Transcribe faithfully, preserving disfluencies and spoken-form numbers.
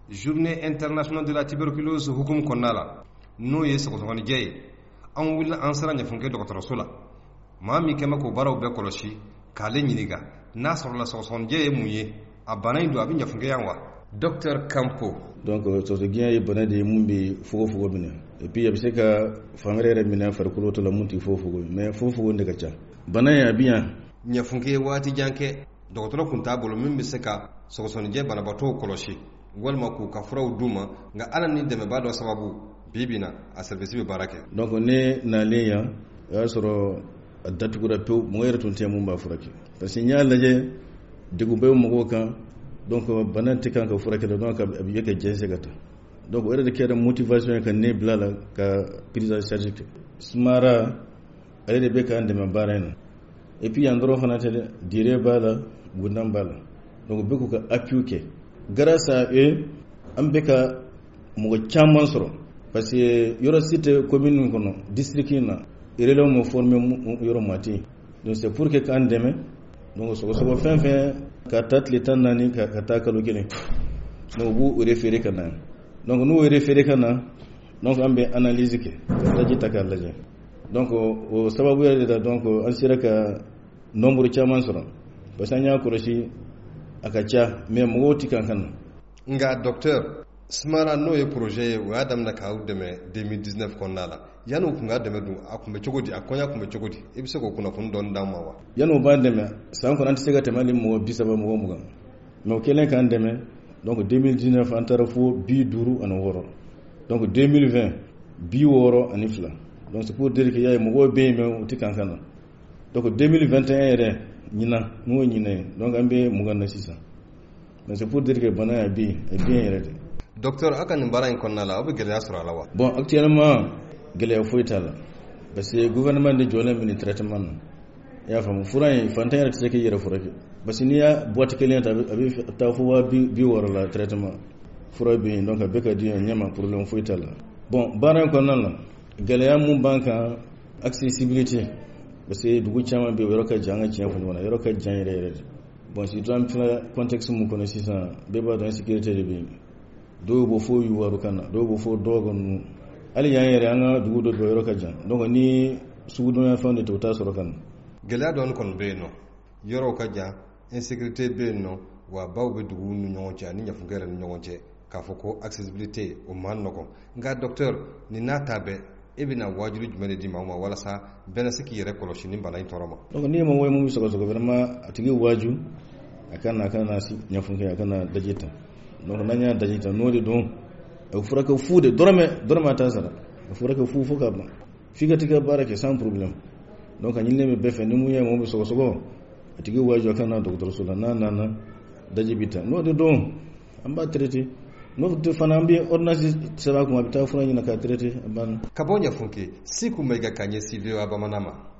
journée internationale de la tuberculose hukum konnala no ye sogotogoni jey an willa an sara nyafunke dɔgɔtɔrɔso la maa min kɛmɛ k'o baaraw bɛɛ kɔlɔsi k'ale ɲininka n'a sɔrɔla sɔgɔsɔgɔnijɛ ye mun ye a bana in don a bɛ ɲafunke yan wa docteur Campo. Donc sɔgɔsɔgɔnijɛ ye bana de ye mun bɛ fogofogo minɛ et puis a bɛ se ka fan wɛrɛ yɛrɛ minɛ farikolo tɔ la mun tɛ fogofogo mais fogofogo de ka ca bana in a bɛ yan. ɲafunke ye waati jan kɛ dɔgɔtɔrɔ kun t'a bolo min bɛ se ka sɔgɔsɔgɔnijɛ banabaatɔw kɔlɔsi walima k'u ka furaw d'u ma nka ala ni dɛmɛbaa dɔ sababu bi bi in na a service bɛ baara kɛ. Donc ne nalen yan o y'a sɔrɔ a datugura pewu mɔgɔ yɛrɛ tun tɛ mun b'a furakɛ parce que n y'a lajɛ degun bɛ mɔgɔw kan donc bana tɛ kan ka furakɛ la donc a bɛ ye ka jɛnsɛn ka taa donc o yɛrɛ de kɛra motivation ye ka ne bila la ka prise en charge kɛ sumara ale de bɛ k'an dɛmɛ baara in na et puis yan dɔrɔn fana tɛ dɛ dire b'a la gundan b'a la donc bɛ k'u ka appui kɛ grâce à eux an bɛ ka mɔgɔ caman sɔrɔ parce que yɔrɔ si tɛ commune kɔnɔ district in na relais mo formé yɔrɔ mati donc c'est pour que k'an dɛmɛ donc sɔgɔsɔgɔ fɛn fɛn ka taa tile tan naani ka taa kalo kelen donc u b'u référé ka na donc n'u référé ka na donc an bɛ analyse kɛ ka daji ta k'a lajɛ donc o sababu yɛrɛ de la donc an sera ka nombre caman sɔrɔ parce que an y'a kɔlɔsi a ka ca mais mɔgɔw tɛ kan ka na. nka docteur Sumara n'o ye projet ye o y'a daminɛ k'aw dɛmɛ deux mille dix-neuf kɔnɔna la yanni o kun ka dɛmɛ dun a kun bɛ cogo di a kɔɲa kun bɛ cogo di i bɛ se k'o kunnafoni dɔɔni d'an ma wa. yanni o b'an dɛmɛ san kɔnɔ an tɛ se ka tɛmɛ hali mɔgɔ bi saba mɔgɔ mugan mais o kɛlen k'an dɛmɛ donc deux mille dix-neuf an taara fo bi duuru ani wɔɔrɔ donc deux mille vingt bi wɔɔrɔ ani fila donc c'est pour dire que y'a ye mɔgɔw bɛ yen mais u tɛ kan ka na donc deux mille vingt et un yɛrɛ ɲinan n'o ye ɲinan ye donc an bɛ mugan na sisan mais c'est pour dire que bana y'a bɛ yen a bɛ yen yɛrɛ de. docteur a ka nin baara in kɔnɔna la aw bɛ gɛlɛya sɔrɔ a la wa. bon actuellement gɛlɛya foyi t'a la parce que gouvernement de jɔlen bɛ nin traitement na i y'a faamu fura in fantan yɛrɛ tɛ se k'i yɛrɛ furakɛ parce que n'i y'a boîte kelen ta a bɛ taa fo waa bi wɔɔrɔ la traitement fura bɛ yen donc a bɛ ka di yan ɲɛma problème foyi t'a la. bon baara in kɔnɔna la gɛlɛya mun b'an kan accessibilité parce que dugu caman bɛ yen o yɔrɔ ka jan an ka tiɲɛ fɔ ɲɔgɔn na yɔrɔ ka jan yɛrɛ yɛrɛ de bon surtout an filɛ contexte mun kɔnɔ sisan bɛɛ b'a dɔn insécurité de bɛ yen dɔw b'o fo yuwaru kan na dɔw b'o fo dɔgɔ ninnu hali yan yɛrɛ an ka dugu dɔ bɛ yɔrɔ ka jan donc ni sugudɔnya fɛnw de tɛ o t'a sɔrɔ ka na. gɛlɛya dɔɔni kɔni bɛ yen nɔ yɔrɔw ka jan insécurité bɛ yen nɔ wa baw bɛ duguw ni ɲɔgɔn cɛ ani ɲafunke yɛrɛ ni ɲɔgɔn cɛ k'a fɔ ko accessibilité o man nɔgɔn nka docteur nin n'a ta bɛɛ e bɛna wajibi jumɛn de di maaw ma walasa bɛɛ na se k'i yɛrɛ kɔlɔsi ni bana in tɔɔrɔ ma. donc n'i ye mɔgɔ ye mun bɛ sɔgɔsɔgɔ vraiment a tigi waaju a ka na a ka na ɲafunke a ka na daji ta donc n'an y'a daji ta n'o de don a bɛ furakɛ fu de dɔrɔmɛ dɔrɔmɛ t'a sara a furakɛ fu fo ka ban f'i ka t'i ka baara kɛ sans problème donc a ɲinilen bɛ bɛɛ fɛ ni mun ye mɔgɔ bɛ sɔgɔsɔgɔ a tigi waaju a ka na dɔgɔtɔrɔso la n'a nana daji bɛ ta n'o de don an b'a traité n'o tɛ fana an bɛ ordonnance sɛbɛn a kun a bɛ taa fura ɲini k'a traité a banna. ka bɔ ɲafunke si kun bɛ ka ɲɛsin V O A bamanan ma.